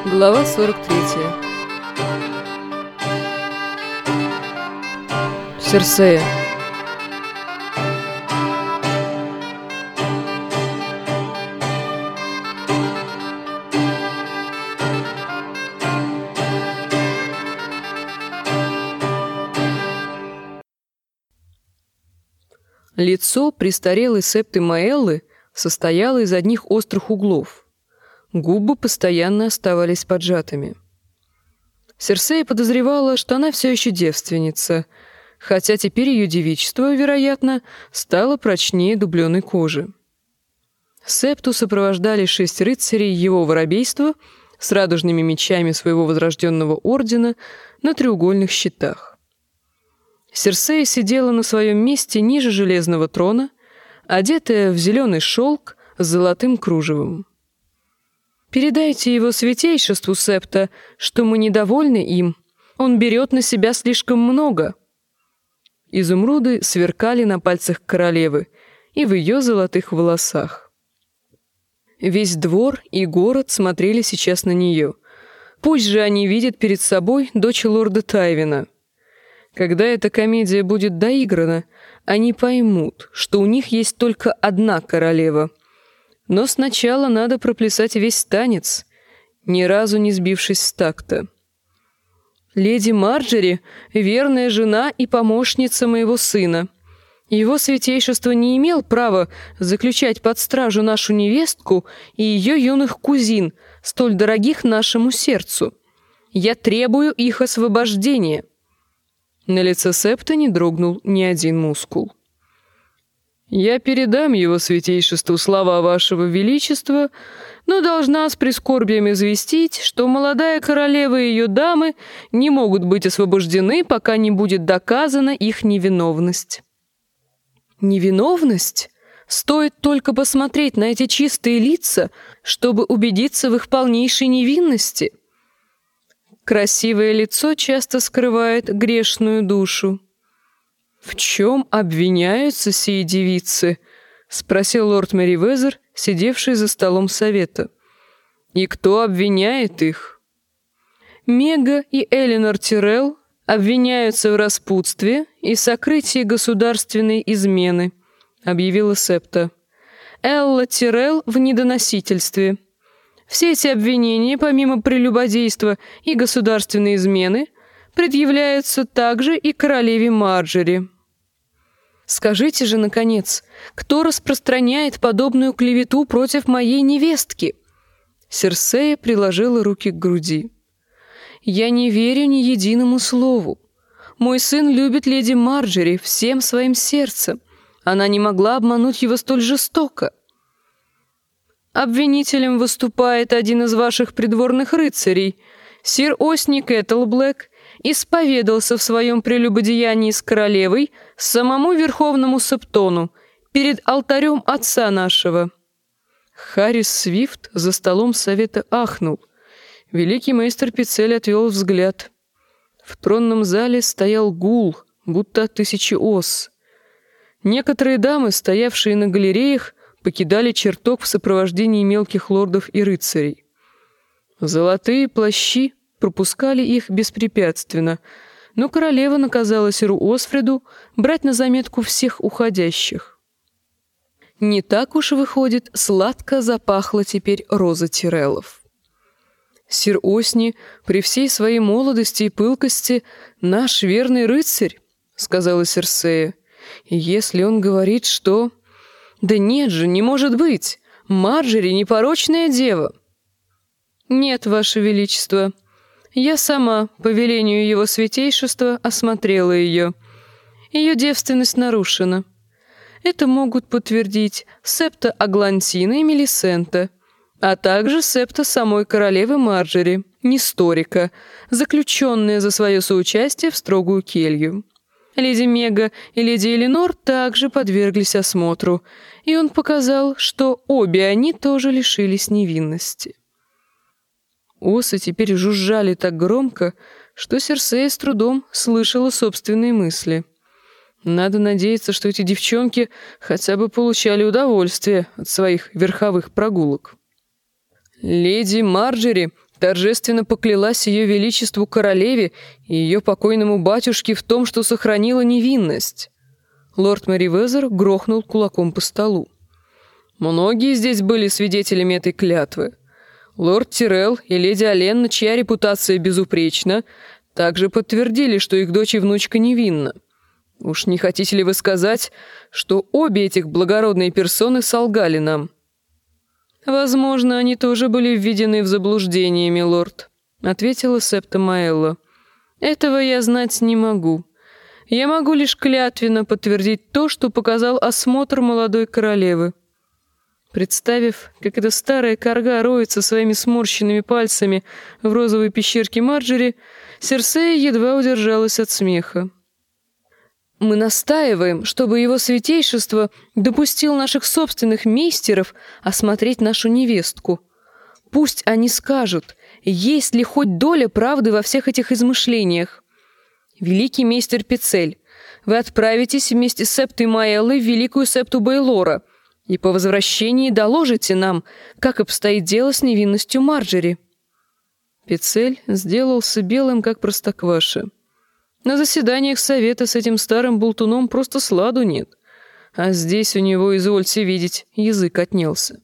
Глава 43. Серсея. Лицо престарелой Септы Маэллы состояло из одних острых углов. Губы постоянно оставались поджатыми. Серсея подозревала, что она все еще девственница, хотя теперь ее девичество, вероятно, стало прочнее дубленой кожи. Септу сопровождали 6 рыцарей его воробейства с радужными мечами своего возрожденного ордена на треугольных щитах. Серсея сидела на своем месте ниже железного трона, одетая в зеленый шелк с золотым кружевом. «Передайте его святейшеству, Септа, что мы недовольны им. Он берет на себя слишком много». Изумруды сверкали на пальцах королевы и в ее золотых волосах. Весь двор и город смотрели сейчас на нее. Пусть же они видят перед собой дочь лорда Тайвина. Когда эта комедия будет доиграна, они поймут, что у них есть только одна королева. Но сначала надо проплясать весь танец, ни разу не сбившись с такта. Леди Марджери — верная жена и помощница моего сына. Его святейшество не имел права заключать под стражу нашу невестку и ее юных кузин, столь дорогих нашему сердцу. Я требую их освобождения». На лице Септа не дрогнул ни один мускул. «Я передам его святейшеству слова вашего величества, но должна с прискорбием известить, что молодая королева и ее дамы не могут быть освобождены, пока не будет доказана их невиновность». «Невиновность? Стоит только посмотреть на эти чистые лица, чтобы убедиться в их полнейшей невинности. Красивое лицо часто скрывает грешную душу». «В чем обвиняются сии девицы?» — спросил лорд Мерривезер, сидевший за столом совета. «И кто обвиняет их?» «Мега и Эленор Тирелл обвиняются в распутстве и сокрытии государственной измены», — объявила Септа. «Элла Тирелл в недоносительстве. Все эти обвинения, помимо прелюбодейства и государственной измены, предъявляются также и королеве Марджери». «Скажите же, наконец, кто распространяет подобную клевету против моей невестки?» Серсея приложила руки к груди. «Я не верю ни единому слову. Мой сын любит леди Марджери всем своим сердцем. Она не могла обмануть его столь жестоко». «Обвинителем выступает один из ваших придворных рыцарей, сир Осни Кэтлблэк, исповедался в своем прелюбодеянии с королевой самому верховному Септону перед алтарем отца нашего». Харрис Свифт за столом совета ахнул. Великий мейстер Пиццель отвел взгляд. В тронном зале стоял гул, будто от 1000 ос. Некоторые дамы, стоявшие на галереях, покидали чертог в сопровождении мелких лордов и рыцарей. Золотые плащи пропускали их беспрепятственно, но королева наказала сиру Осфреду брать на заметку всех уходящих. Не так уж, выходит, сладко запахла теперь роза Тиреллов. «Сир Осни при всей своей молодости и пылкости наш верный рыцарь», — сказала Серсея. «И если он говорит, что...» «Да нет же, не может быть! Марджери — непорочная дева!» «Нет, ваше величество. Я сама, по велению его святейшества, осмотрела ее. Ее девственность нарушена. Это могут подтвердить Септа Аглантина и Мелисента, а также Септа самой королевы Марджери, Несторика, заключенная за свое соучастие в строгую келью. Леди Мега и леди Эленор также подверглись осмотру, и он показал, что обе они тоже лишились невинности». Осы теперь жужжали так громко, что Серсея с трудом слышала собственные мысли. Надо надеяться, что эти девчонки хотя бы получали удовольствие от своих верховых прогулок. «Леди Марджери торжественно поклялась ее величеству королеве и ее покойному батюшке в том, что сохранила невинность. Лорд Мерривезер грохнул кулаком по столу. Многие здесь были свидетелями этой клятвы. Лорд Тирелл и леди Оленна, чья репутация безупречна, также подтвердили, что их дочь и внучка невинна. Уж не хотите ли вы сказать, что обе этих благородные персоны солгали нам? «Возможно, они тоже были введены в заблуждение, милорд», — ответила Септа Маэлла. «Этого я знать не могу. Я могу лишь клятвенно подтвердить то, что показал осмотр молодой королевы». Представив, как эта старая карга роется своими сморщенными пальцами в розовой пещерке Марджери, Серсея едва удержалась от смеха. «Мы настаиваем, чтобы его святейшество допустил наших собственных мейстеров осмотреть нашу невестку. Пусть они скажут, есть ли хоть доля правды во всех этих измышлениях. Великий мейстер Пицель, вы отправитесь вместе с Септой Маэллой в Великую Септу Бейлора и по возвращении доложите нам, как обстоит дело с невинностью Марджери». Пицель сделался белым, как простокваша. На заседаниях совета с этим старым болтуном просто сладу нет. А здесь у него, извольте видеть, язык отнялся.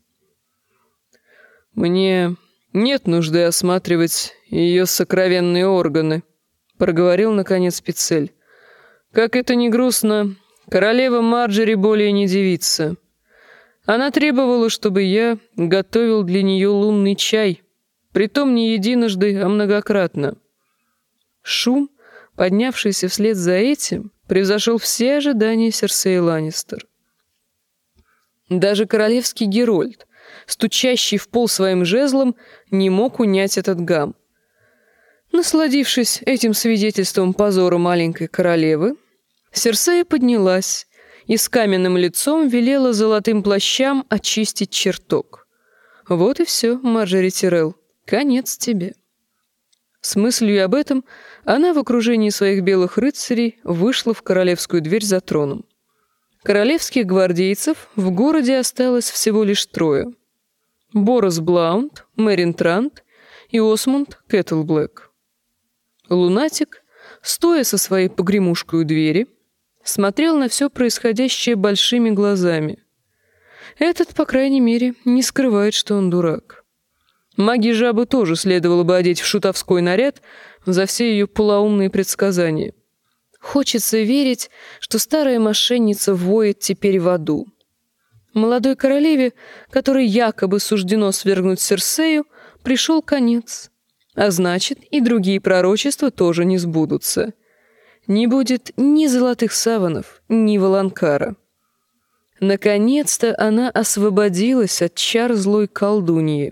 «Мне нет нужды осматривать ее сокровенные органы», — проговорил, наконец, Пицель. «Как это ни грустно, королева Марджери более не девица. Она требовала, чтобы я готовил для нее лунный чай, притом не единожды, а многократно». Шум, поднявшийся вслед за этим, превзошел все ожидания Серсеи Ланнистер. Даже королевский герольд, стучащий в пол своим жезлом, не мог унять этот гам. Насладившись этим свидетельством позора маленькой королевы, Серсея поднялась и с каменным лицом велела золотым плащам очистить чертог. «Вот и все, Марджери Тирелл, конец тебе». С мыслью об этом она в окружении своих белых рыцарей вышла в королевскую дверь за троном. Королевских гвардейцев в городе осталось всего лишь 3: Борос Блаунд, Мерин Трант и Осмунд Кэтлблэк. Лунатик, стоя со своей погремушкой у двери, смотрел на все происходящее большими глазами. Этот, по крайней мере, не скрывает, что он дурак. Маги Жабы тоже следовало бы одеть в шутовской наряд за все ее полоумные предсказания. Хочется верить, что старая мошенница воет теперь в аду. Молодой королеве, которой якобы суждено свергнуть Серсею, пришел конец. А значит, и другие пророчества тоже не сбудутся. Не будет ни золотых саванов, ни Воланкара. Наконец-то она освободилась от чар злой колдуньи.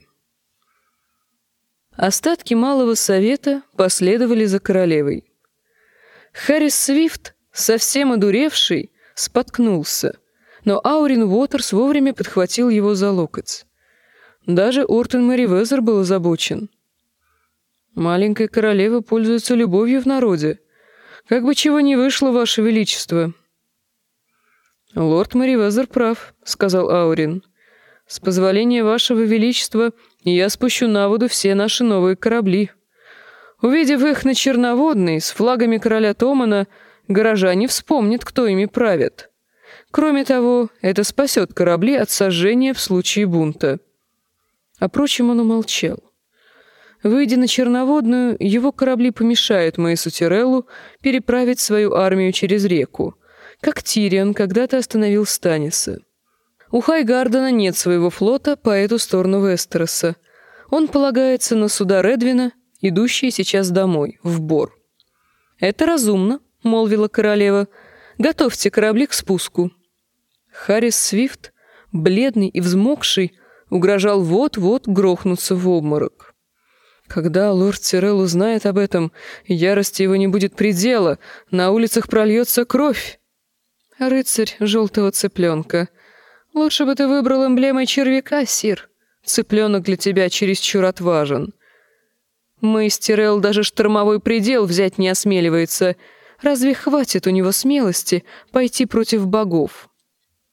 Остатки Малого Совета последовали за королевой. Харрис Свифт, совсем одуревший, споткнулся, но Аурин Уотерс вовремя подхватил его за локоть. Даже Ортон Мерривезер был озабочен. «Маленькая королева пользуется любовью в народе. Как бы чего ни вышло, Ваше Величество». «Лорд Мерривезер прав», — сказал Аурин. «С позволения Вашего Величества я спущу на воду все наши новые корабли. Увидев их на Черноводной с флагами короля Томана, горожане вспомнят, кто ими правит. Кроме того, это спасет корабли от сожжения в случае бунта». О прочем он умолчал. Выйдя на Черноводную, его корабли помешают Мэйсу Тиреллу переправить свою армию через реку, как Тирион когда-то остановил Станниса. У Хайгардена нет своего флота по эту сторону Вестероса. Он полагается на суда Редвина, идущие сейчас домой, в Бор. «Это разумно», — молвила королева. «Готовьте корабли к спуску». Харрис Свифт, бледный и взмокший, угрожал вот-вот грохнуться в обморок. Когда лорд Тирелл узнает об этом, ярости его не будет предела, на улицах прольется кровь. «Рыцарь желтого цыпленка, лучше бы ты выбрал эмблемой червяка, сир. Цыпленок для тебя чересчур отважен. Мэйс Тирелл даже штормовой предел взять не осмеливается. Разве хватит у него смелости пойти против богов?»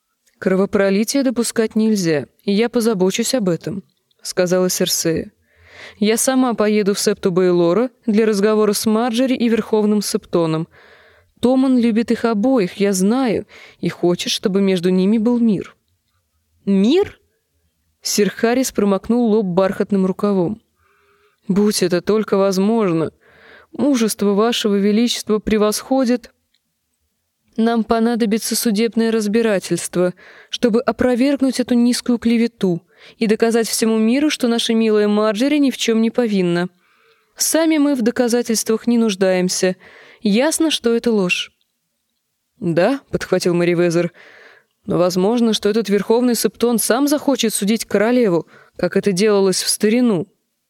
«Кровопролитие допускать нельзя, и я позабочусь об этом», — сказала Серсея. Я сама поеду в септу Бейлора для разговора с Марджери и Верховным Септоном. Томан любит их обоих, я знаю, и хочет, чтобы между ними был мир». «Мир?» Сир Харрис промокнул лоб бархатным рукавом. «Будь это только возможно. Мужество вашего величества превосходит. Нам понадобится судебное разбирательство, чтобы опровергнуть эту низкую клевету и доказать всему миру, что наша милая Марджери ни в чем не повинна. Сами мы в доказательствах не нуждаемся. Ясно, что это ложь». «Да», — подхватил Мерриуэзер, — «но возможно, что этот Верховный Септон сам захочет судить королеву, как это делалось в старину».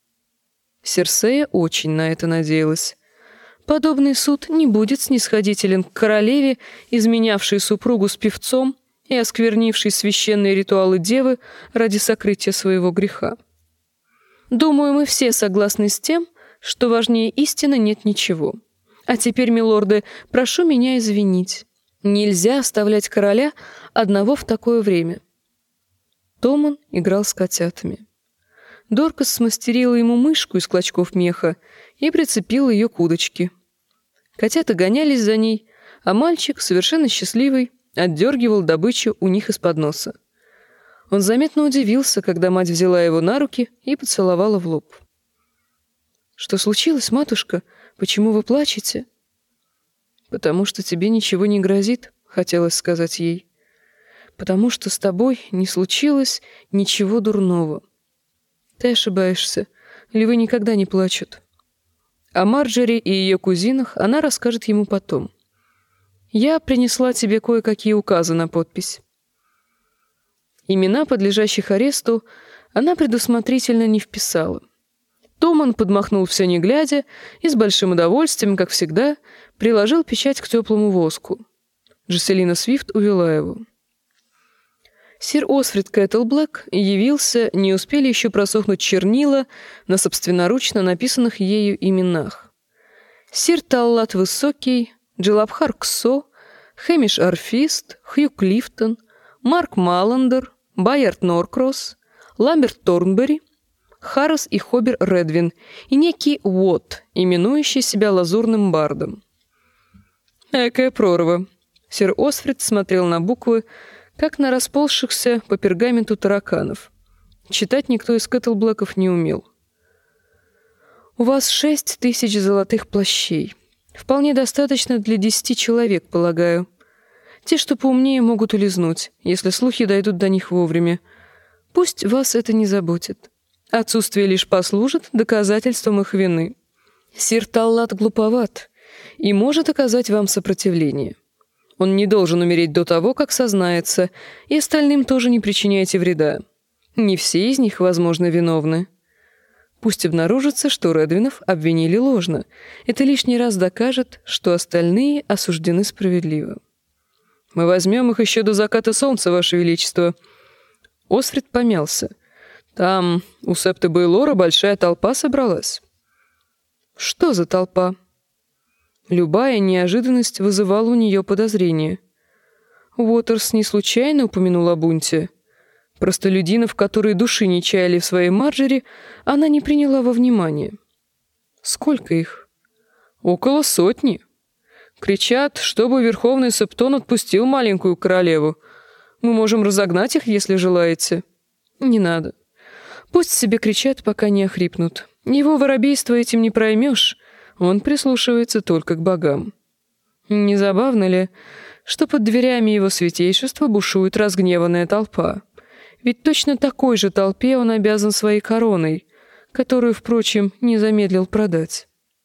Серсея очень на это надеялась. Подобный суд не будет снисходителен к королеве, изменявшей супругу с певцом и осквернившей священные ритуалы девы ради сокрытия своего греха. Думаю, мы все согласны с тем, что важнее истины нет ничего. А теперь, милорды, прошу меня извинить. Нельзя оставлять короля одного в такое время. Томан играл с котятами. Доркас смастерила ему мышку из клочков меха и прицепила ее к удочке. Котята гонялись за ней, а мальчик, совершенно счастливый, отдергивал добычу у них из-под носа. Он заметно удивился, когда мать взяла его на руки и поцеловала в лоб. «Что случилось, матушка? Почему вы плачете?» «Потому что тебе ничего не грозит», — хотелось сказать ей. «Потому что с тобой не случилось ничего дурного. Ты ошибаешься. Львы никогда не плачут». О Марджери и ее кузинах она расскажет ему потом. «Я принесла тебе кое-какие указы на подпись». Имена подлежащих аресту она предусмотрительно не вписала. Томан подмахнул все не глядя и с большим удовольствием, как всегда, приложил печать к теплому воску. Джесселина Свифт увела его. Сир Осфрид Кэтлблэк явился, не успели еще просохнуть чернила на собственноручно написанных ею именах. Сир Таллат Высокий, Джилабхар Ксо, Хэмиш Арфист, Хью Клифтон, Марк Маллендер, Байард Норкросс, Ламберт Торнбери, Харрес и Хобер Редвин и некий Уотт, именующий себя лазурным бардом. Экая прорва. Сир Осфрид смотрел на буквы, как на расползшихся по пергаменту тараканов. Читать никто из Кэтлблэков не умел. «У вас 6000 золотых плащей. Вполне достаточно для 10 человек, полагаю. Те, что поумнее, могут улизнуть, если слухи дойдут до них вовремя. Пусть вас это не заботит. Отсутствие лишь послужит доказательством их вины. Сир Таллат глуповат и может оказать вам сопротивление. Он не должен умереть до того, как сознается, и остальным тоже не причиняйте вреда. Не все из них, возможно, виновны. Пусть обнаружится, что Редвинов обвинили ложно. Это лишний раз докажет, что остальные осуждены справедливо. Мы возьмем их еще до заката солнца, Ваше Величество». Осфрид помялся. «Там у септы Бейлора большая толпа собралась». «Что за толпа?» Любая неожиданность вызывала у нее подозрение. Уотерс не случайно упомянул о бунте. Простолюдинов, которые души не чаяли в своей Марджери, она не приняла во внимание. Сколько их? Около 100. Кричат, чтобы Верховный Септон отпустил маленькую королеву. Мы можем разогнать их, если желаете. Не надо. Пусть себе кричат, пока не охрипнут. Его воробейство этим не проймешь. Он прислушивается только к богам. Не забавно ли, что под дверями его святейшества бушует разгневанная толпа? Ведь точно такой же толпе он обязан своей короной, которую, впрочем, не замедлил продать.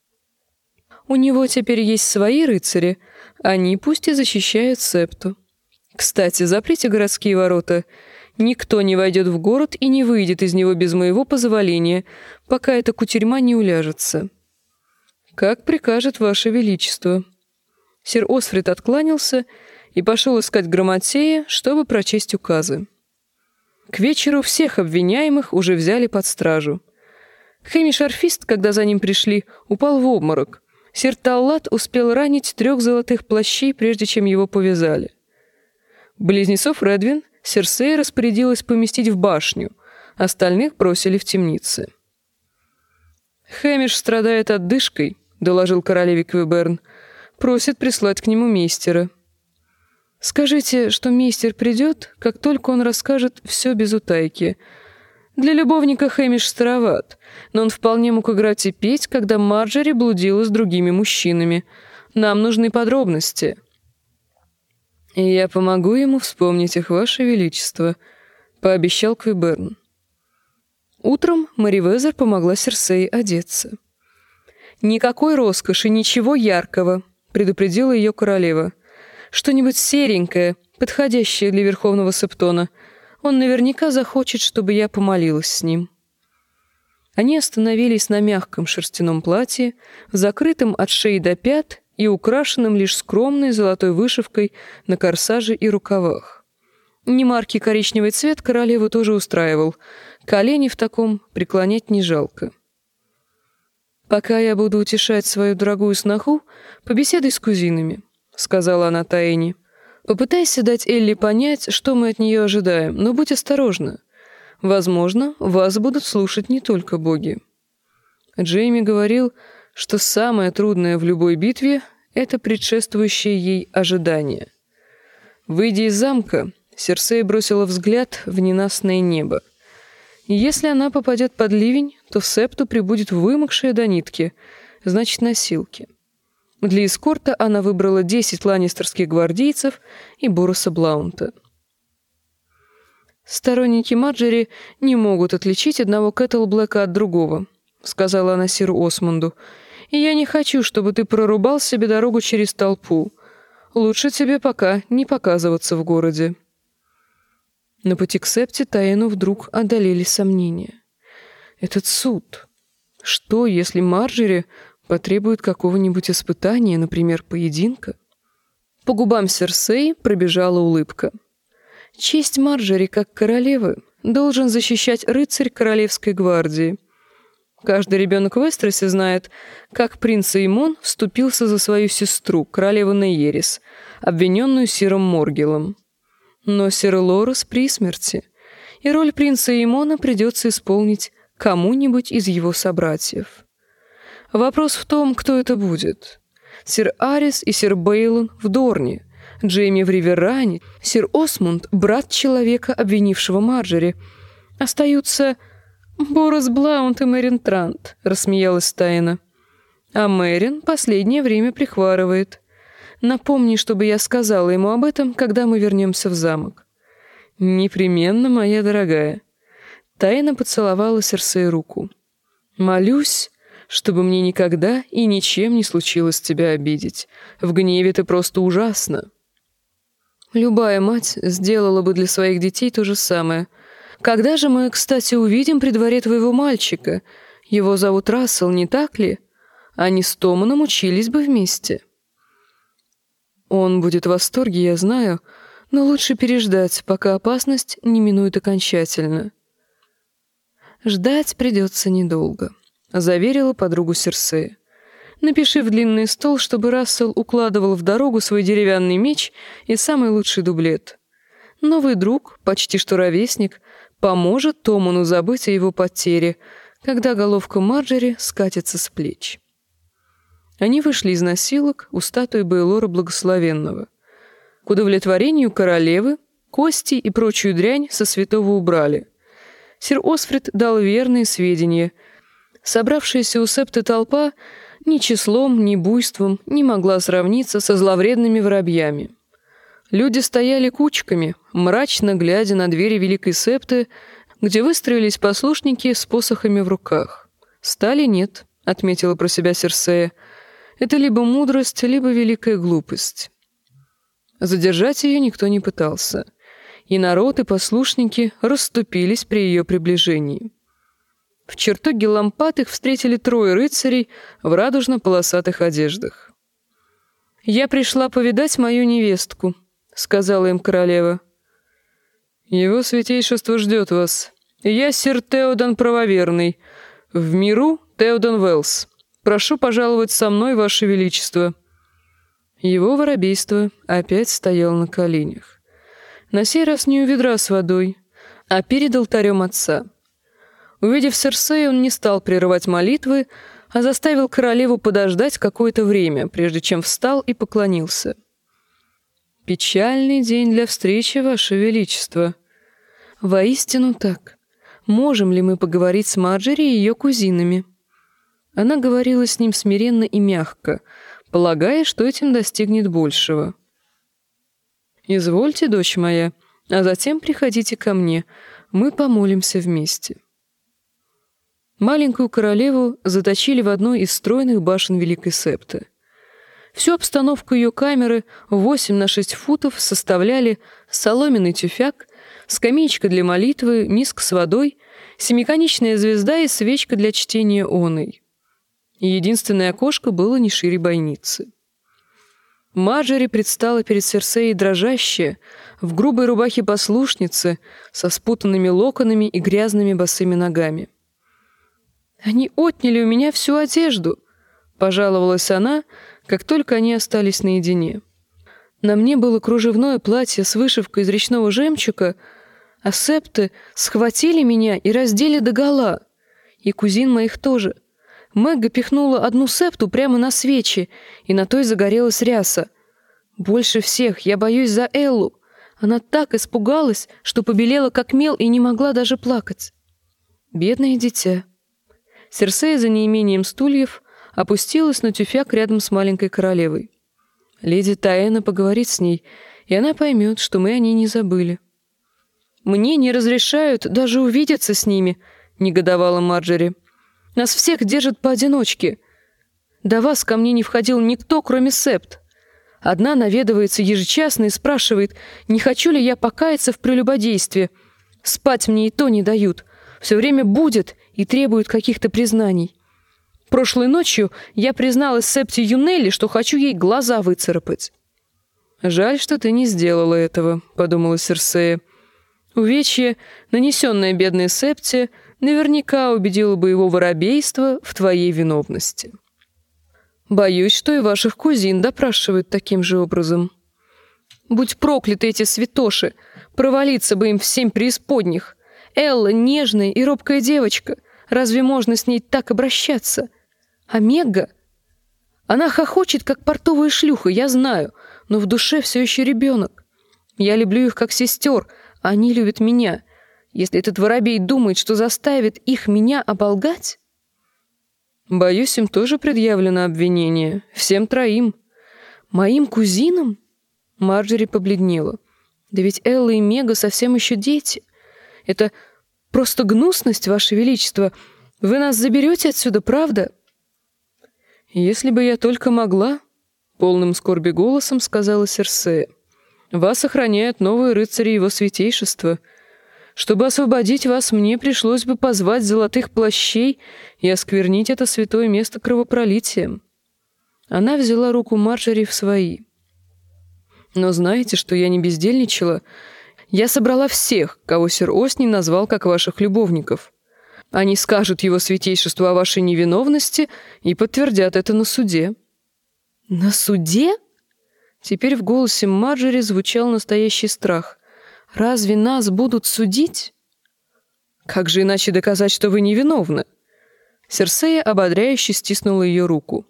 У него теперь есть свои рыцари, они пусть и защищают септу. Кстати, заприте городские ворота. Никто не войдет в город и не выйдет из него без моего позволения, пока эта кутерьма не уляжется. Как прикажет Ваше Величество». Сир Осфрид откланялся и пошел искать грамотея, чтобы прочесть указы. К вечеру всех обвиняемых уже взяли под стражу. Хэмиш Арфист, когда за ним пришли, упал в обморок. Сир Таллат успел ранить 3 золотых плащей, прежде чем его повязали. Близнецов Редвин Серсея распорядилась поместить в башню, остальных бросили в темницы. «Хэмиш страдает одышкой», — доложил королеве Квеберн. «Просит прислать к нему мейстера». «Скажите, что мейстер придет, как только он расскажет все без утайки. Для любовника Хэмиш староват, но он вполне мог играть и петь, когда Марджери блудила с другими мужчинами. Нам нужны подробности». «И я помогу ему вспомнить их, Ваше Величество», — пообещал Квеберн. Утром Мерривезер помогла Серсее одеться. «Никакой роскоши, ничего яркого», — предупредила ее королева. «Что-нибудь серенькое, подходящее для Верховного Септона. Он наверняка захочет, чтобы я помолилась с ним». Они остановились на мягком шерстяном платье, закрытом от шеи до пят и украшенном лишь скромной золотой вышивкой на корсаже и рукавах. Немаркий коричневый цвет королеву тоже устраивал. Колени в таком преклонять не жалко. «Пока я буду утешать свою дорогую сноху, побеседуй с кузинами», — сказала она Таэни. «Попытайся дать Элли понять, что мы от нее ожидаем, но будь осторожна. Возможно, вас будут слушать не только боги». Джейми говорил, что самое трудное в любой битве — это предшествующее ей ожидание. Выйдя из замка, Серсея бросила взгляд в ненастное небо. Если она попадет под ливень, то в Септу прибудет вымокшая до нитки, значит, носилки. Для эскорта она выбрала 10 ланнистерских гвардейцев и Бороса Блаунта. «Сторонники Марджери не могут отличить одного Кэтлблэка от другого», — сказала она сиру Осмонду. «И я не хочу, чтобы ты прорубал себе дорогу через толпу. Лучше тебе пока не показываться в городе». На пути к Септе Таэну вдруг одолели сомнения. Этот суд. Что, если Марджери потребует какого-нибудь испытания, например, поединка? По губам Серсеи пробежала улыбка. Честь Марджери как королевы должен защищать рыцарь Королевской гвардии. Каждый ребенок в Эстросе знает, как принц Эймон вступился за свою сестру, королеву Нейерис, обвиненную сиром Моргелом. Но сир Лорес при смерти, и роль принца Эймона придется исполнить кому-нибудь из его собратьев. Вопрос в том, кто это будет. Сир Арис и сир Бейлон в Дорне, Джейми в Риверане, сир Осмунд — брат человека, обвинившего Марджери. Остаются Борос Блаунт и Мэрин Трант, — рассмеялась Таэна. А Мэрин последнее время прихварывает. Напомни, чтобы я сказала ему об этом, когда мы вернемся в замок. Непременно, моя дорогая. Таэна поцеловала Серсею руку. Молюсь, чтобы мне никогда и ничем не случилось тебя обидеть. В гневе ты просто ужасна. Любая мать сделала бы для своих детей то же самое. Когда же мы, кстати, увидим при дворе твоего мальчика? Его зовут Рассел, не так ли? Они с Томаном учились бы вместе. Он будет в восторге, я знаю, но лучше переждать, пока опасность не минует окончательно. Ждать придется недолго, заверила подругу Серсея. Напиши в длинный стол, чтобы Рассел укладывал в дорогу свой деревянный меч и самый лучший дублет. Новый друг, почти что ровесник, поможет Томану забыть о его потере, когда головка Марджери скатится с плеч. Они вышли из носилок у статуи Бейлора Благословенного. К удовлетворению королевы кости и прочую дрянь со святого убрали. Сир Осфрид дал верные сведения. Собравшаяся у Септы толпа ни числом, ни буйством не могла сравниться со зловредными воробьями. Люди стояли кучками, мрачно глядя на двери Великой Септы, где выстроились послушники с посохами в руках. «Стали нет», — отметила про себя Серсея. «Это либо мудрость, либо великая глупость». Задержать ее никто не пытался, и народ и послушники расступились при ее приближении. В чертоге лампад их встретили 3 рыцарей в радужно-полосатых одеждах. «Я пришла повидать мою невестку», — сказала им королева. «Его святейшество ждет вас. Я сир Теодан Правоверный. В миру Теодан Велс. Прошу пожаловать со мной, ваше величество». Его воробейство опять стоял на коленях. На сей раз не у ведра с водой, а перед алтарем отца. Увидев Серсею, он не стал прерывать молитвы, а заставил королеву подождать какое-то время, прежде чем встал и поклонился. «Печальный день для встречи, Ваше Величество». «Воистину так. Можем ли мы поговорить с Марджери и ее кузинами?» Она говорила с ним смиренно и мягко, полагая, что этим достигнет большего. «Извольте, дочь моя, а затем приходите ко мне, мы помолимся вместе». Маленькую королеву заточили в одной из стройных башен Великой Септы. Всю обстановку ее камеры 8 на 6 футов составляли соломенный тюфяк, скамеечка для молитвы, миска с водой, семиконечная звезда и свечка для чтения оной. И единственное окошко было не шире бойницы. Марджери предстала перед Серсеей дрожащая, в грубой рубахе послушницы, со спутанными локонами и грязными босыми ногами. «Они отняли у меня всю одежду», — пожаловалась она, как только они остались наедине. «На мне было кружевное платье с вышивкой из речного жемчуга, а септы схватили меня и раздели догола, и кузин моих тоже. Мэгга пихнула одну септу прямо на свечи, и на той загорелась ряса. Больше всех я боюсь за Эллу. Она так испугалась, что побелела как мел и не могла даже плакать. Бедное дитя». Серсея за неимением стульев опустилась на тюфяк рядом с маленькой королевой. Леди Таэна поговорит с ней, и она поймет, что мы о ней не забыли. «Мне не разрешают даже увидеться с ними», — негодовала Марджери. «Нас всех держат поодиночке. До вас ко мне не входил никто, кроме септ. Одна наведывается ежечасно и спрашивает, не хочу ли я покаяться в прелюбодействе. Спать мне и то не дают. Все время будят и требуют каких-то признаний. Прошлой ночью я призналась септе Юнелли, что хочу ей глаза выцарапать». «Жаль, что ты не сделала этого», — подумала Серсея. «Увечье, нанесенное бедной септе, наверняка убедило бы его воробейство в твоей виновности. Боюсь, что и ваших кузин допрашивают таким же образом. Будь прокляты эти святоши, провалиться бы им в 7 преисподних. Элла — нежная и робкая девочка. Разве можно с ней так обращаться? А Мегга? Она хохочет, как портовая шлюха, я знаю, но в душе все еще ребенок. Я люблю их как сестер, а они любят меня. Если этот воробей думает, что заставит их меня оболгать...» «Боюсь, им тоже предъявлено обвинение. Всем 3. «Моим кузинам?» Марджери побледнела. «Да ведь Элла и Мега совсем еще дети. Это просто гнусность, Ваше Величество. Вы нас заберете отсюда, правда?» «Если бы я только могла», — полным скорби голосом сказала Серсея. «Вас охраняют новые рыцари его святейшества. Чтобы освободить вас, мне пришлось бы позвать золотых плащей и осквернить это святое место кровопролитием». Она взяла руку Марджери в свои. «Но знаете, что я не бездельничала? Я собрала всех, кого сэр Осни назвал как ваших любовников. Они скажут его святейшеству о вашей невиновности и подтвердят это на суде». «На суде?» Теперь в голосе Марджери звучал настоящий страх. «Разве нас будут судить?» «Как же иначе доказать, что вы невиновны?» Серсея ободряюще стиснула ее руку.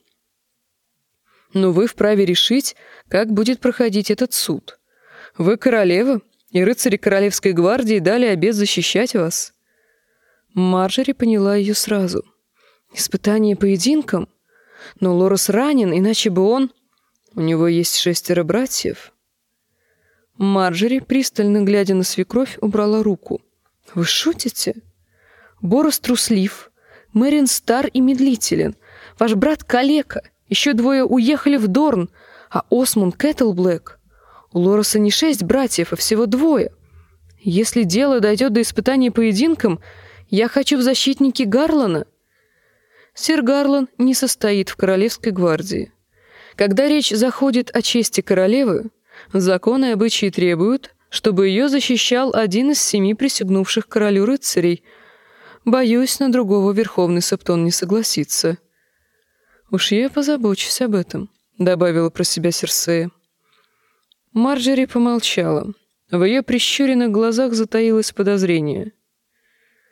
«Но вы вправе решить, как будет проходить этот суд. Вы королева, и рыцари Королевской гвардии дали обет защищать вас». Марджери поняла ее сразу. «Испытание поединком? Но Лорес ранен, иначе бы он... У него есть 6 братьев». Марджери, пристально глядя на свекровь, убрала руку. «Вы шутите? Борос труслив, Мэрин стар и медлителен, ваш брат калека, еще 2 уехали в Дорн, а Осмунд Кэтлблэк. У Лореса не 6 братьев, а всего 2. Если дело дойдет до испытания поединком, я хочу в защитники Гарлана». Сир Гарлан не состоит в Королевской гвардии. Когда речь заходит о чести королевы, законы и обычаи требуют, чтобы ее защищал один из 7 присягнувших королю рыцарей. Боюсь, на другого верховный септон не согласится. «Уж я позабочусь об этом», — добавила про себя Серсея. Марджери помолчала. В ее прищуренных глазах затаилось подозрение.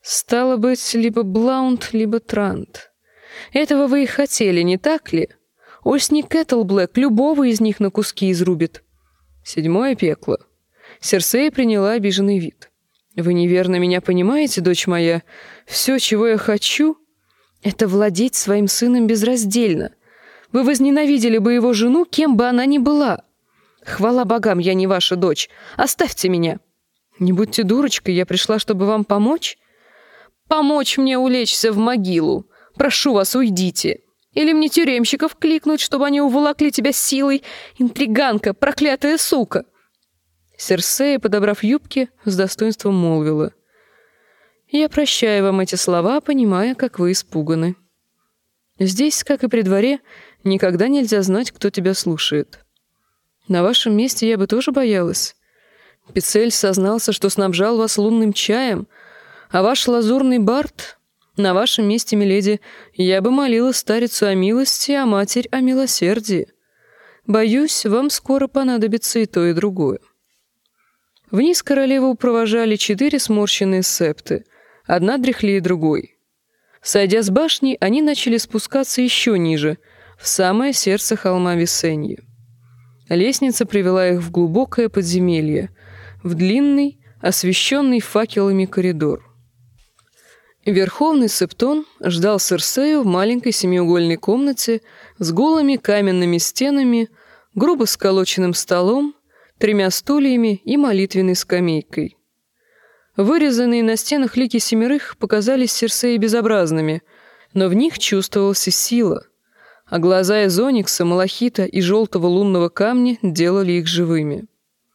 Стало быть, либо Блаунд, либо Трант. Этого вы и хотели, не так ли? Осник Кэтлблэк любого из них на куски изрубит. 7 пекло. Серсея приняла обиженный вид. Вы неверно меня понимаете, дочь моя. Все, чего я хочу, это владеть своим сыном безраздельно. Вы возненавидели бы его жену, кем бы она ни была. Хвала богам, я не ваша дочь. Оставьте меня. Не будьте дурочкой, я пришла, чтобы вам помочь. Помочь мне улечься в могилу. Прошу вас, уйдите. Или мне тюремщиков кликнуть, чтобы они уволокли тебя силой. Интриганка, проклятая сука!» Серсея, подобрав юбки, с достоинством молвила: «Я прощаю вам эти слова, понимая, как вы испуганы. Здесь, как и при дворе, никогда нельзя знать, кто тебя слушает. На вашем месте я бы тоже боялась. Пицель сознался, что снабжал вас лунным чаем, а ваш лазурный бард... На вашем месте, миледи, я бы молила старицу о милости, а матерь о милосердии. Боюсь, вам скоро понадобится и то, и другое». Вниз королеву провожали 4 сморщенные септы, одна дряхлее другой. Сойдя с башни, они начали спускаться еще ниже, в самое сердце холма Висеньи. Лестница привела их в глубокое подземелье, в длинный, освещенный факелами коридор. Верховный Септон ждал Серсею в маленькой семиугольной комнате с голыми каменными стенами, грубо сколоченным столом, 3 стульями и молитвенной скамейкой. Вырезанные на стенах лики 7 показались Серсее безобразными, но в них чувствовалась сила, а глаза из оникса, малахита и желтого лунного камня делали их живыми.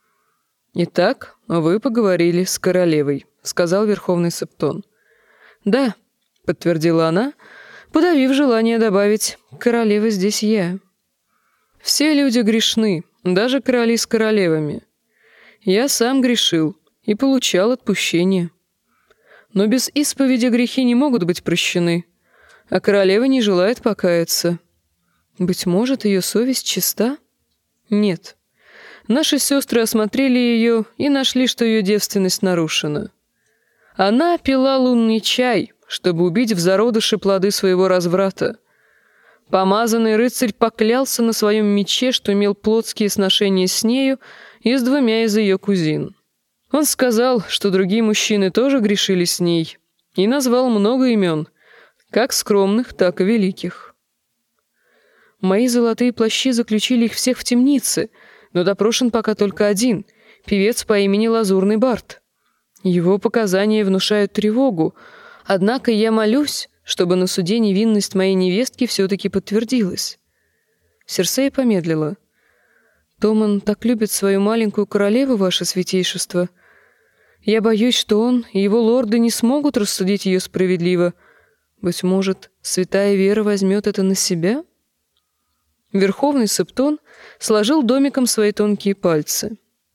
«Итак, вы поговорили с королевой», — сказал Верховный Септон. «Да», — подтвердила она, подавив желание добавить: «королева здесь я». «Все люди грешны, даже короли с королевами. Я сам грешил и получал отпущение. Но без исповеди грехи не могут быть прощены, а королева не желает покаяться. Быть может, ее совесть чиста? Нет. Наши сестры осмотрели ее и нашли, что ее девственность нарушена. Она пила лунный чай, чтобы убить в зародыше плоды своего разврата. Помазанный рыцарь поклялся на своем мече, что имел плотские сношения с нею и с 2 из ее кузин. Он сказал, что другие мужчины тоже грешили с ней, и назвал много имен, как скромных, так и великих. Мои золотые плащи заключили их всех в темнице, но допрошен пока только один, певец по имени Лазурный Бард. Его показания внушают тревогу, однако я молюсь, чтобы на суде невинность моей невестки все-таки подтвердилась». Серсея помедлила. «Томан так любит свою маленькую королеву, ваше святейшество. Я боюсь, что он и его лорды не смогут рассудить ее справедливо. Быть может, святая Вера возьмет это на себя?» Верховный Септон сложил домиком свои тонкие пальцы.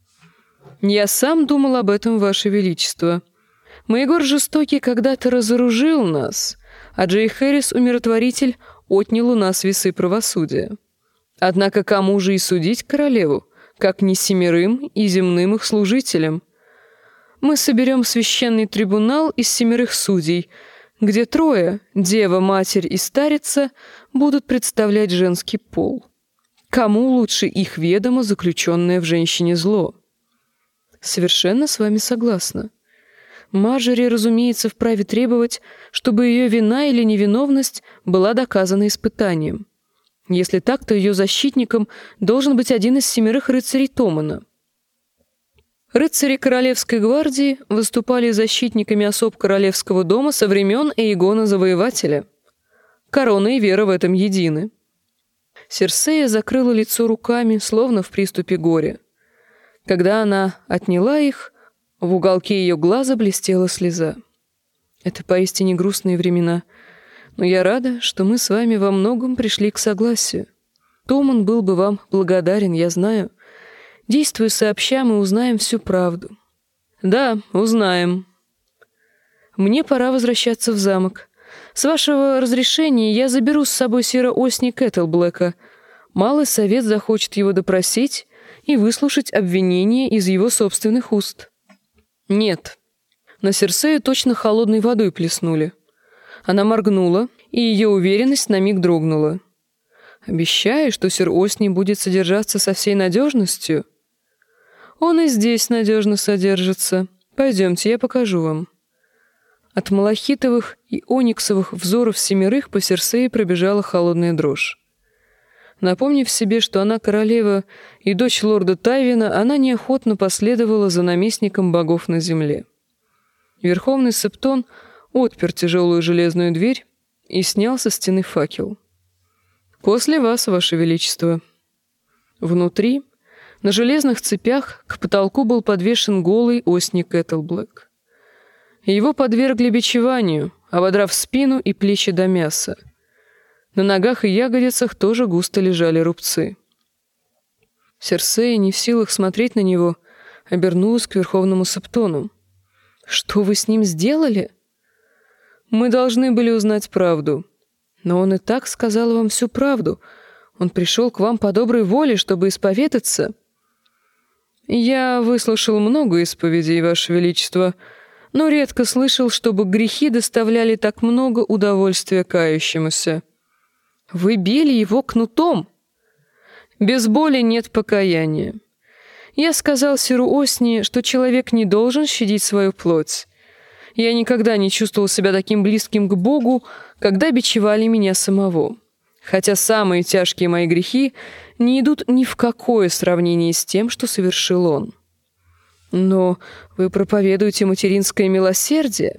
«Я сам думал об этом, ваше величество. Маегор Жестокий когда-то разоружил нас, а Джей Хэрис, умиротворитель, отнял у нас весы правосудия. Однако кому же и судить королеву, как не 7 и земным их служителям? Мы соберем священный трибунал из 7 судей, где 3, дева, матерь и старица, будут представлять женский пол. Кому лучше их ведомо заключенное в женщине зло?» «Совершенно с вами согласна. Марджори, разумеется, вправе требовать, чтобы ее вина или невиновность была доказана испытанием. Если так, то ее защитником должен быть один из 7 рыцарей Томана. Рыцари Королевской гвардии выступали защитниками особ королевского дома со времен Эйгона Завоевателя. Корона и вера в этом едины». Серсея закрыла лицо руками, словно в приступе горя. Когда она отняла их, в уголке ее глаза блестела слеза. «Это поистине грустные времена, но я рада, что мы с вами во многом пришли к согласию. Томан был бы вам благодарен, я знаю. Действуя сообща, мы узнаем всю правду». «Да, узнаем». «Мне пора возвращаться в замок. С вашего разрешения я заберу с собой сира Осни Кэтлблэка. Малый совет захочет его допросить и выслушать обвинения из его собственных уст». «Нет. На Серсею точно холодной водой плеснули. Она моргнула, и ее уверенность на миг дрогнула. «Обещаешь, что сир Осни будет содержаться со всей надежностью?» «Он и здесь надежно содержится. Пойдемте, я покажу вам». От малахитовых и ониксовых взоров семерых по Серсее пробежала холодная дрожь. Напомнив себе, что она королева и дочь лорда Тайвина, она неохотно последовала за наместником богов на земле. Верховный Септон отпер тяжелую железную дверь и снял со стены факел. «После вас, ваше величество». Внутри, на железных цепях, к потолку был подвешен голый Осни Кэтлблэк. Его подвергли бичеванию, ободрав спину и плечи до мяса. На ногах и ягодицах тоже густо лежали рубцы. Серсея, не в силах смотреть на него, обернулась к Верховному Септону. «Что вы с ним сделали?» «Мы должны были узнать правду. Но он и так сказал вам всю правду. Он пришел к вам по доброй воле, чтобы исповедаться». «Я выслушал много исповедей, ваше величество, но редко слышал, чтобы грехи доставляли так много удовольствия кающемуся». «Вы били его кнутом?» «Без боли нет покаяния. Я сказал сиру Осни, что человек не должен щадить свою плоть. Я никогда не чувствовал себя таким близким к Богу, когда бичевали меня самого. Хотя самые тяжкие мои грехи не идут ни в какое сравнение с тем, что совершил он». «Но вы проповедуете материнское милосердие?»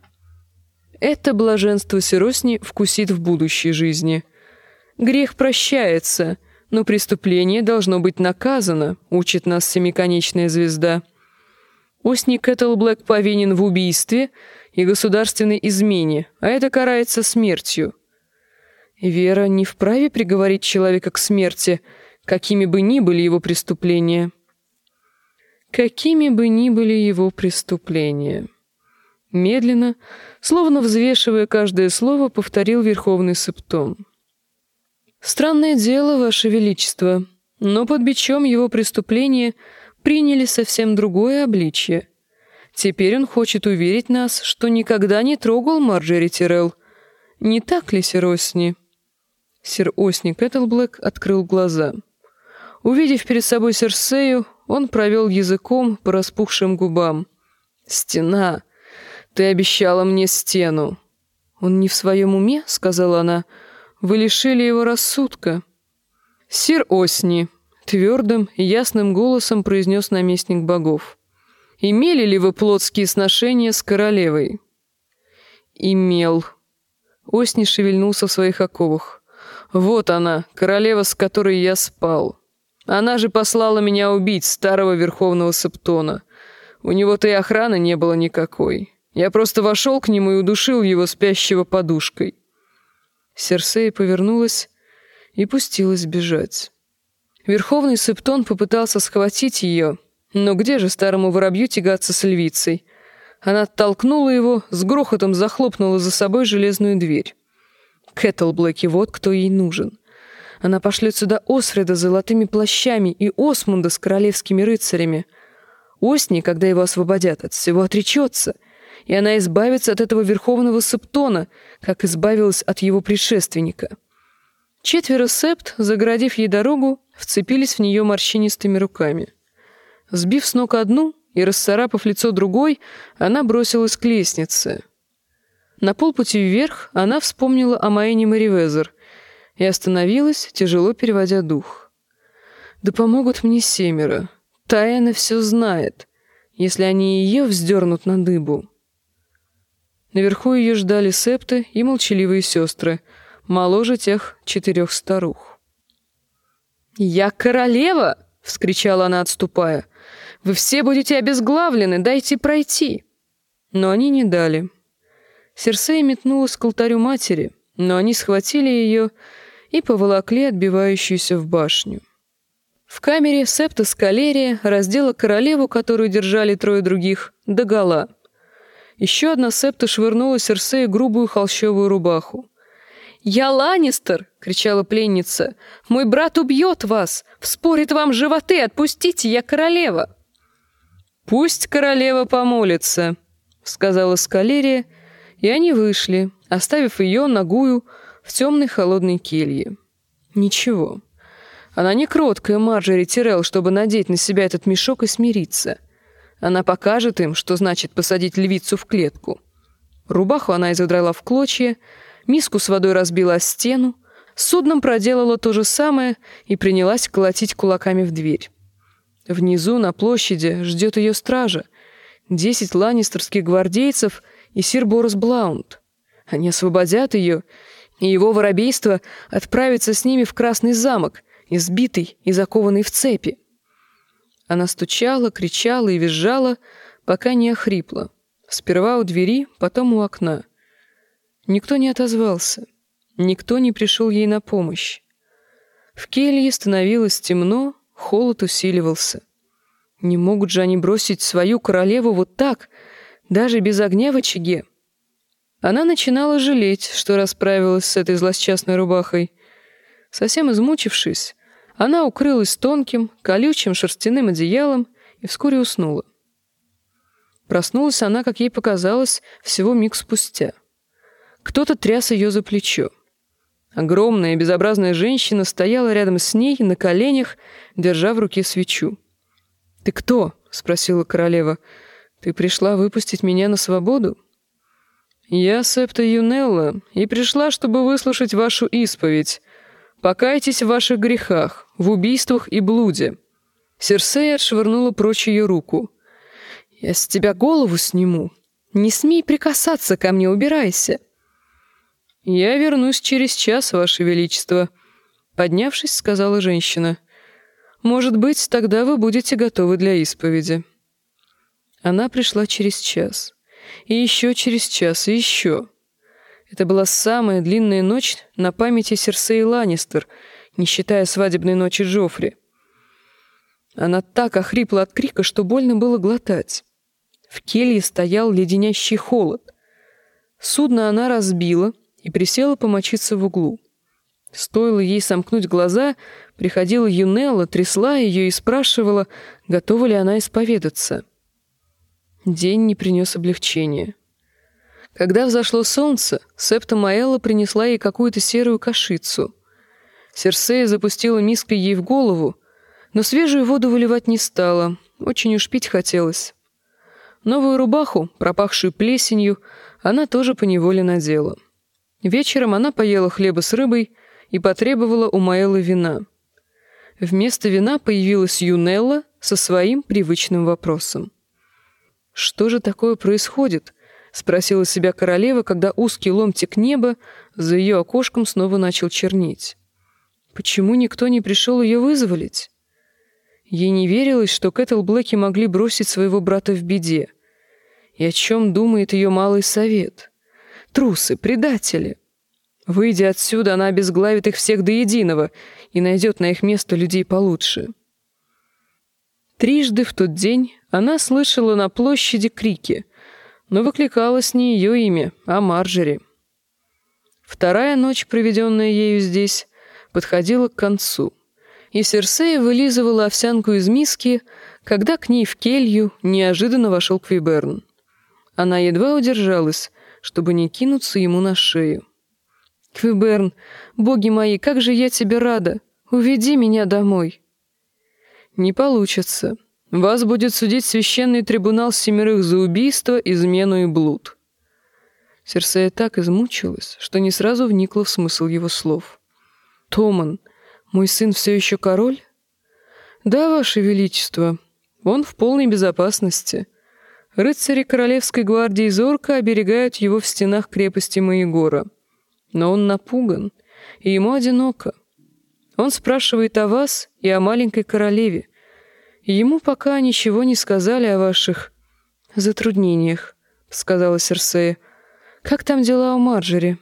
«Это блаженство сир Осни вкусит в будущей жизни. Грех прощается, но преступление должно быть наказано», учит нас семиконечная звезда. Осни Кэтлблэк повинен в убийстве и государственной измене, а это карается смертью. Вера не вправе приговорить человека к смерти, какими бы ни были его преступления. Какими бы ни были его преступления. Медленно, словно взвешивая каждое слово, повторил Верховный Септон. «Странное дело, ваше величество, но под бичом его преступления приняли совсем другое обличье. Теперь он хочет уверить нас, что никогда не трогал Марджери Тирелл. Не так ли, сир Осни?» Сир Осни Кэтлблэк открыл глаза. Увидев перед собой Серсею, он провел языком по распухшим губам. «Стена! Ты обещала мне стену!» «Он не в своем уме?» — сказала она. «Вы лишили его рассудка». «Сир Осни», — твердым и ясным голосом произнес наместник богов, «имели ли вы плотские сношения с королевой?» «Имел». Осни шевельнулся в своих оковах. «Вот она, королева, с которой я спал. Она же послала меня убить, старого Верховного Септона. У него-то и охраны не было никакой. Я просто вошел к нему и удушил его спящего подушкой». Серсея повернулась и пустилась бежать. Верховный Септон попытался схватить ее, но где же старому воробью тягаться с львицей? Она оттолкнула его, с грохотом захлопнула за собой железную дверь. Кэтлблэки, вот кто ей нужен. Она пошлет сюда Осфреда с золотыми плащами и Осмунда с королевскими рыцарями. Осни, когда его освободят, от всего отречется, и она избавится от этого Верховного Септона, как избавилась от его предшественника. 4 септ, загородив ей дорогу, вцепились в нее морщинистыми руками. Сбив с ног одну и расцарапав лицо другой, она бросилась к лестнице. На полпути вверх она вспомнила о Маэне Мерривезер и остановилась, тяжело переводя дух. «Да помогут мне 7. Тайна все знает, если они ее вздернут на дыбу». Наверху ее ждали септы и молчаливые сестры, моложе тех 4 старух. «Я королева!» — вскричала она, отступая. «Вы все будете обезглавлены, дайте пройти!» Но они не дали. Серсея метнулась к алтарю матери, но они схватили ее и поволокли отбивающуюся в башню. В камере септа Скалерия раздела королеву, которую держали 3 других, догола. Еще одна септа швырнула Серсею грубую холщовую рубаху. «Я Ланнистер!» — кричала пленница. «Мой брат убьет вас! Вспорит вам животы! Отпустите, я королева!» «Пусть королева помолится!» сказала Скалерия, и они вышли, оставив ее нагую в темной холодной келье. Ничего. Она не кроткая Марджери Тирелл, чтобы надеть на себя этот мешок и смириться. Она покажет им, что значит посадить львицу в клетку. Рубаху она изодрала в клочья, миску с водой разбила о стену, с судном проделала то же самое и принялась колотить кулаками в дверь. Внизу, на площади, ждет ее стража. 10 ланнистерских гвардейцев и сир Борос Блаунд. Они освободят ее, и его воробейство отправится с ними в Красный замок, избитый и закованный в цепи. Она стучала, кричала и визжала, пока не охрипла. Сперва у двери, потом у окна. Никто не отозвался. Никто не пришел ей на помощь. В келье становилось темно, холод усиливался. Не могут же они бросить свою королеву вот так, даже без огня в очаге. Она начинала жалеть, что расправилась с этой злосчастной рубахой. Совсем измучившись, она укрылась тонким, колючим шерстяным одеялом и вскоре уснула. Проснулась она, как ей показалось, всего миг спустя. Кто-то тряс ее за плечо. Огромная безобразная женщина стояла рядом с ней на коленях, держа в руке свечу. «Ты кто?» — спросила королева. «Ты пришла выпустить меня на свободу?» «Я Септа Юнелла, и пришла, чтобы выслушать вашу исповедь. Покайтесь в ваших грехах, в убийствах и блуде». Серсея отшвырнула прочь ее руку. «Я с тебя голову сниму. Не смей прикасаться ко мне, убирайся». «Я вернусь через час, ваше величество», — поднявшись, сказала женщина. «Может быть, тогда вы будете готовы для исповеди». Она пришла через час. И еще через час, и еще. Это была самая длинная ночь на памяти Серсеи Ланнистер, не считая свадебной ночи Джоффри. Она так охрипла от крика, что больно было глотать. В келье стоял леденящий холод. Судно она разбила и присела помочиться в углу. Стоило ей сомкнуть глаза, приходила Юнелла, трясла ее и спрашивала, готова ли она исповедаться. День не принес облегчения. Когда взошло солнце, Септа Маэлла принесла ей какую-то серую кашицу. Серсея запустила миской ей в голову, но свежую воду выливать не стала, очень уж пить хотелось. Новую рубаху, пропахшую плесенью, она тоже поневоле надела. Вечером она поела хлеба с рыбой и потребовала у Маэллы вина. Вместо вина появилась Юнелла со своим привычным вопросом. «Что же такое происходит?» — спросила себя королева, когда узкий ломтик неба за ее окошком снова начал чернеть. «Почему никто не пришел ее вызволить?» Ей не верилось, что Кэттл Блэки могли бросить своего брата в беде. И о чем думает ее малый совет? Трусы, предатели! Выйдя отсюда, она обезглавит их всех до единого и найдет на их место людей получше. Трижды в тот день она слышала на площади крики, но выкликалось не ее имя, а Марджери. Вторая ночь, проведенная ею здесь, подходила к концу, и Серсея вылизывала овсянку из миски, когда к ней в келью неожиданно вошел Квиберн. Она едва удержалась, чтобы не кинуться ему на шею. «Квиберн, боги мои, как же я тебе рада! Уведи меня домой!» «Не получится. Вас будет судить священный трибунал 7 за убийство, измену и блуд». Серсея так измучилась, что не сразу вникла в смысл его слов. «Томан, мой сын все еще король?» «Да, ваше величество. Он в полной безопасности. Рыцари Королевской гвардии зорко оберегают его в стенах крепости Маегора. Но он напуган, и ему одиноко. Он спрашивает о вас и о маленькой королеве. Ему пока ничего не сказали о ваших затруднениях», — сказала Серсея. «Как там дела у Марджери?»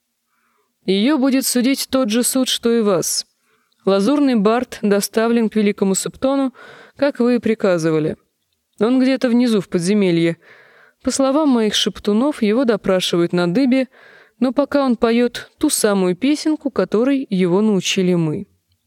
«Ее будет судить тот же суд, что и вас. Лазурный бард доставлен к великому Септону, как вы и приказывали. Он где-то внизу в подземелье. По словам моих шептунов, его допрашивают на дыбе, но пока он поет ту самую песенку, которой его научили мы».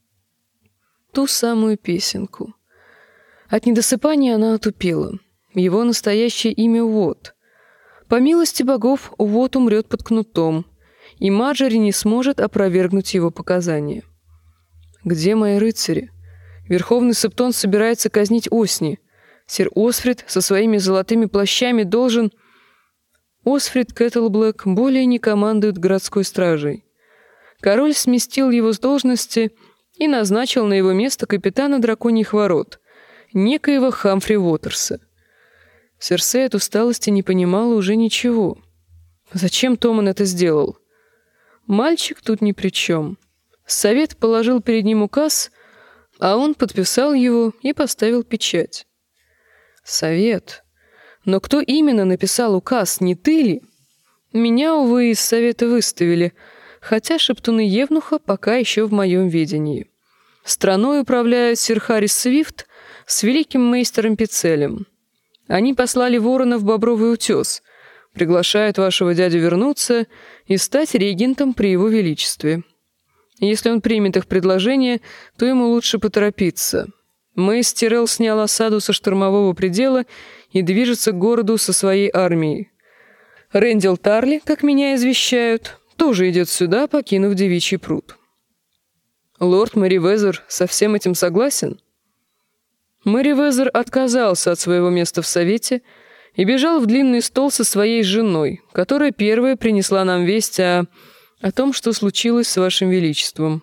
Ту самую песенку. От недосыпания она отупела. Его настоящее имя Уотт. По милости богов, Уотт умрет под кнутом, и Марджори не сможет опровергнуть его показания. Где мои рыцари? Верховный Септон собирается казнить Осни. Сир Осфрид со своими золотыми плащами должен... Осфрид Кэтлблэк более не командует городской стражей. Король сместил его с должности и назначил на его место капитана драконьих ворот, некоего Хамфри Уотерса. Серсей от усталости не понимала уже ничего. Зачем Томан это сделал? Мальчик тут ни при чем. Совет положил перед ним указ, а он подписал его и поставил печать. Совет. Но кто именно написал указ, не ты ли? Меня, увы, из совета выставили, хотя шептуны Евнуха пока еще в моем видении. Страной управляют сир Харрис Свифт с великим мейстером Пицелем. Они послали ворона в Бобровый утес, приглашают вашего дядю вернуться и стать регентом при его величестве. Если он примет их предложение, то ему лучше поторопиться. Мейс Тирелл снял осаду со штурмового предела и движется к городу со своей армией. Рэндил Тарли, как меня извещают, тоже идет сюда, покинув Девичий пруд. Лорд Мэривезер со всем этим согласен? Мэривезер отказался от своего места в совете и бежал в длинный стол со своей женой, которая первая принесла нам весть о том, что случилось с вашим величеством.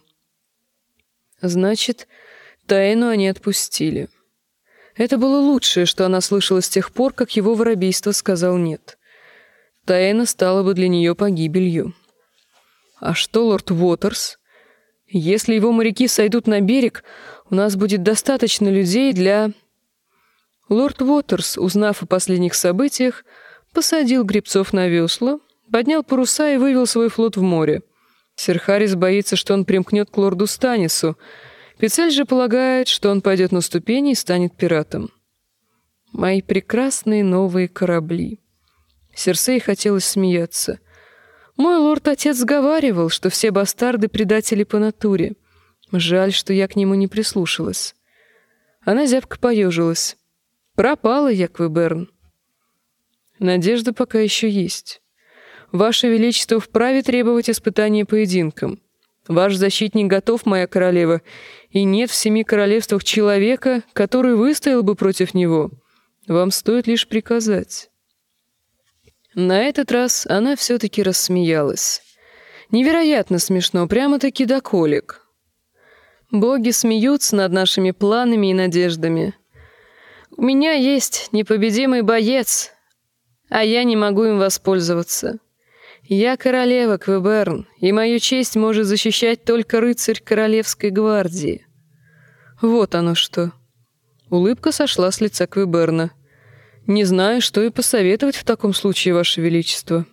Значит, Таэну они отпустили. Это было лучшее, что она слышала с тех пор, как его воробейство сказал «нет». Таэна стала бы для нее погибелью. А что лорд Уотерс? Если его моряки сойдут на берег, у нас будет достаточно людей для... Лорд Уотерс, узнав о последних событиях, посадил гребцов на весла, поднял паруса и вывел свой флот в море. Сир Харрис боится, что он примкнет к лорду Станису. Пицель же полагает, что он пойдет на ступени и станет пиратом. Мои прекрасные новые корабли. Серсей хотелось смеяться. Мой лорд-отец говаривал, что все бастарды — предатели по натуре. Жаль, что я к нему не прислушалась. Она зябко поежилась. Пропала я, Квеберн. Надежда пока еще есть. Ваше Величество вправе требовать испытания поединком. Ваш защитник готов, моя королева, и нет в 7 королевствах человека, который выстоял бы против него. Вам стоит лишь приказать». На этот раз она все-таки рассмеялась. Невероятно смешно, прямо-таки до колик. Боги смеются над нашими планами и надеждами. У меня есть непобедимый боец, а я не могу им воспользоваться. Я королева, Квеберн, и мою честь может защищать только рыцарь Королевской гвардии. Вот оно что. Улыбка сошла с лица Квеберна. Не знаю, что и посоветовать в таком случае, Ваше Величество.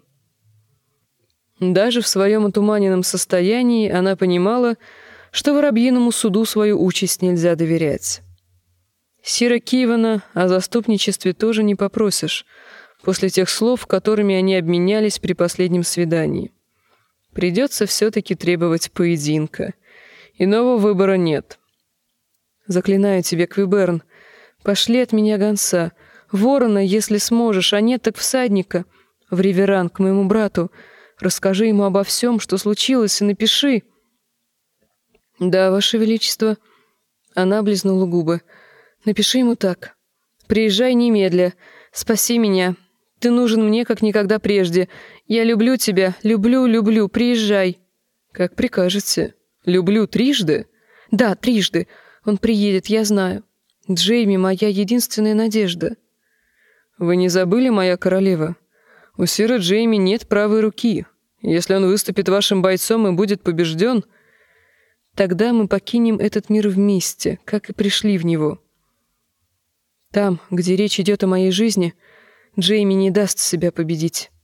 Даже в своем отуманенном состоянии она понимала, что воробьиному суду свою участь нельзя доверять. Сира Кивана о заступничестве тоже не попросишь, после тех слов, которыми они обменялись при последнем свидании. Придется все-таки требовать поединка. Иного выбора нет. Заклинаю тебя, Квеберн, пошли от меня гонца, ворона, если сможешь, а нет, так всадника, в Риверан к моему брату. Расскажи ему обо всем, что случилось, и напиши. Да, Ваше Величество. Она облизнула губы. Напиши ему так. Приезжай немедля. Спаси меня. Ты нужен мне, как никогда прежде. Я люблю тебя. Люблю, люблю. Приезжай. Как прикажете. Люблю трижды? Да, трижды. Он приедет, я знаю. Джейми — моя единственная надежда. Вы не забыли, моя королева? У сира Джейми нет правой руки. Если он выступит вашим бойцом и будет побежден, тогда мы покинем этот мир вместе, как и пришли в него. Там, где речь идет о моей жизни, Джейми не даст себя победить.